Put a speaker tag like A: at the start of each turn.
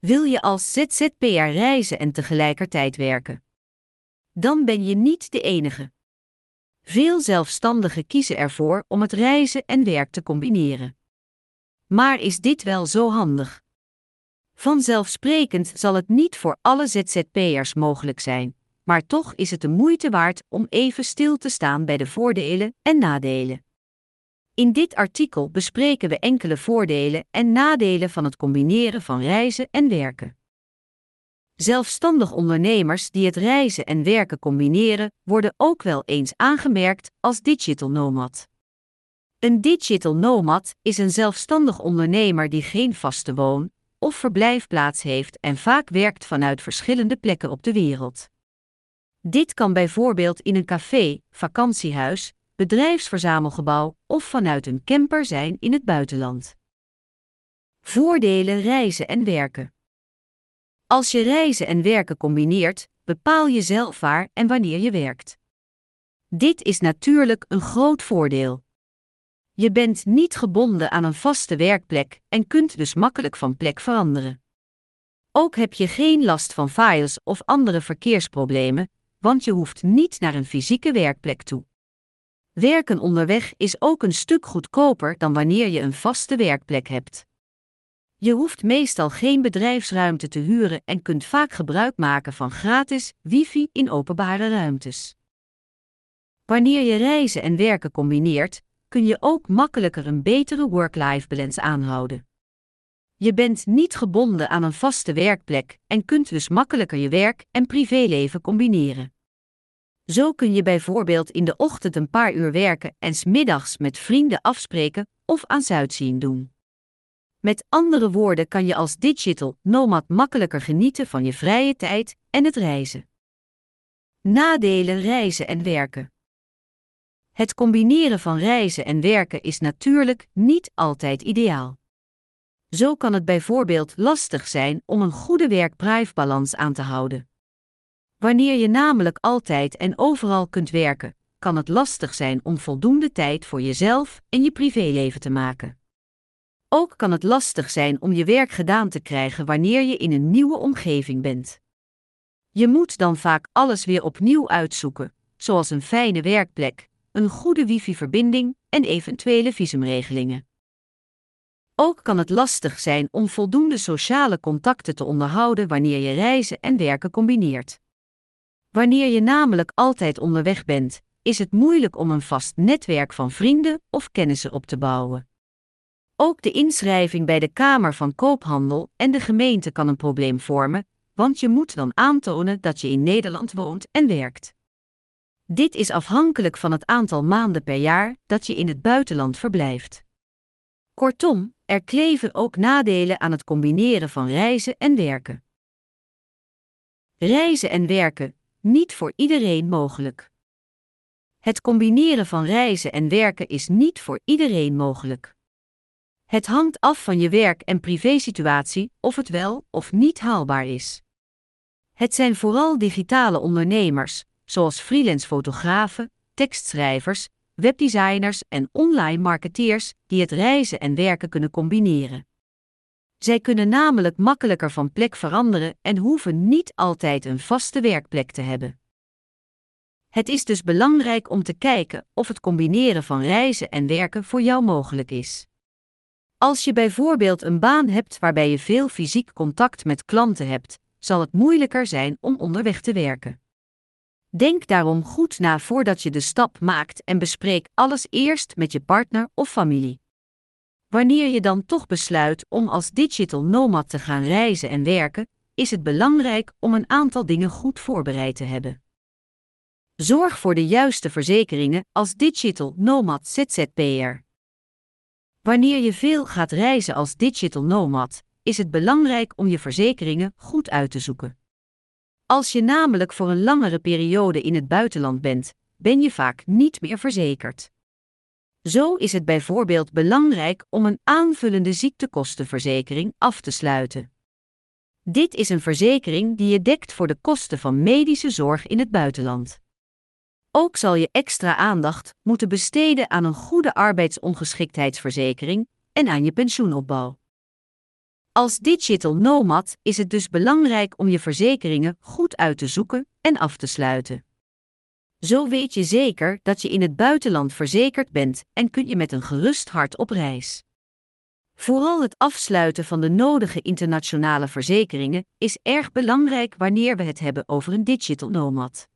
A: Wil je als ZZP'er reizen en tegelijkertijd werken? Dan ben je niet de enige. Veel zelfstandigen kiezen ervoor om het reizen en werk te combineren. Maar is dit wel zo handig? Vanzelfsprekend zal het niet voor alle ZZP'ers mogelijk zijn, maar toch is het de moeite waard om even stil te staan bij de voordelen en nadelen. In dit artikel bespreken we enkele voordelen en nadelen van het combineren van reizen en werken. Zelfstandig ondernemers die het reizen en werken combineren, worden ook wel eens aangemerkt als digital nomad. Een digital nomad is een zelfstandig ondernemer die geen vaste woon- of verblijfplaats heeft en vaak werkt vanuit verschillende plekken op de wereld. Dit kan bijvoorbeeld in een café, vakantiehuis, bedrijfsverzamelgebouw of vanuit een camper zijn in het buitenland. Voordelen reizen en werken. Als je reizen en werken combineert, bepaal je zelf waar en wanneer je werkt. Dit is natuurlijk een groot voordeel. Je bent niet gebonden aan een vaste werkplek en kunt dus makkelijk van plek veranderen. Ook heb je geen last van files of andere verkeersproblemen, want je hoeft niet naar een fysieke werkplek toe. Werken onderweg is ook een stuk goedkoper dan wanneer je een vaste werkplek hebt. Je hoeft meestal geen bedrijfsruimte te huren en kunt vaak gebruik maken van gratis wifi in openbare ruimtes. Wanneer je reizen en werken combineert, kun je ook makkelijker een betere work-life balance aanhouden. Je bent niet gebonden aan een vaste werkplek en kunt dus makkelijker je werk en privéleven combineren. Zo kun je bijvoorbeeld in de ochtend een paar uur werken en 's middags met vrienden afspreken of aan sightseeing doen. Met andere woorden kan je als digital nomad makkelijker genieten van je vrije tijd en het reizen. Nadelen reizen en werken. Het combineren van reizen en werken is natuurlijk niet altijd ideaal. Zo kan het bijvoorbeeld lastig zijn om een goede werk-privé-balans aan te houden. Wanneer je namelijk altijd en overal kunt werken, kan het lastig zijn om voldoende tijd voor jezelf en je privéleven te maken. Ook kan het lastig zijn om je werk gedaan te krijgen wanneer je in een nieuwe omgeving bent. Je moet dan vaak alles weer opnieuw uitzoeken, zoals een fijne werkplek, een goede wifi-verbinding en eventuele visumregelingen. Ook kan het lastig zijn om voldoende sociale contacten te onderhouden wanneer je reizen en werken combineert. Wanneer je namelijk altijd onderweg bent, is het moeilijk om een vast netwerk van vrienden of kennissen op te bouwen. Ook de inschrijving bij de Kamer van Koophandel en de gemeente kan een probleem vormen, want je moet dan aantonen dat je in Nederland woont en werkt. Dit is afhankelijk van het aantal maanden per jaar dat je in het buitenland verblijft. Kortom, er kleven ook nadelen aan het combineren van reizen en werken. Reizen en werken, niet voor iedereen mogelijk. Het combineren van reizen en werken is niet voor iedereen mogelijk. Het hangt af van je werk- en privésituatie of het wel of niet haalbaar is. Het zijn vooral digitale ondernemers, zoals freelance fotografen, tekstschrijvers, webdesigners en online marketeers, die het reizen en werken kunnen combineren. Zij kunnen namelijk makkelijker van plek veranderen en hoeven niet altijd een vaste werkplek te hebben. Het is dus belangrijk om te kijken of het combineren van reizen en werken voor jou mogelijk is. Als je bijvoorbeeld een baan hebt waarbij je veel fysiek contact met klanten hebt, zal het moeilijker zijn om onderweg te werken. Denk daarom goed na voordat je de stap maakt en bespreek alles eerst met je partner of familie. Wanneer je dan toch besluit om als digital nomad te gaan reizen en werken, is het belangrijk om een aantal dingen goed voorbereid te hebben. Zorg voor de juiste verzekeringen als digital nomad ZZP'er. Wanneer je veel gaat reizen als digital nomad, is het belangrijk om je verzekeringen goed uit te zoeken. Als je namelijk voor een langere periode in het buitenland bent, ben je vaak niet meer verzekerd. Zo is het bijvoorbeeld belangrijk om een aanvullende ziektekostenverzekering af te sluiten. Dit is een verzekering die je dekt voor de kosten van medische zorg in het buitenland. Ook zal je extra aandacht moeten besteden aan een goede arbeidsongeschiktheidsverzekering en aan je pensioenopbouw. Als digital nomad is het dus belangrijk om je verzekeringen goed uit te zoeken en af te sluiten. Zo weet je zeker dat je in het buitenland verzekerd bent en kun je met een gerust hart op reis. Vooral het afsluiten van de nodige internationale verzekeringen is erg belangrijk wanneer we het hebben over een digital nomad.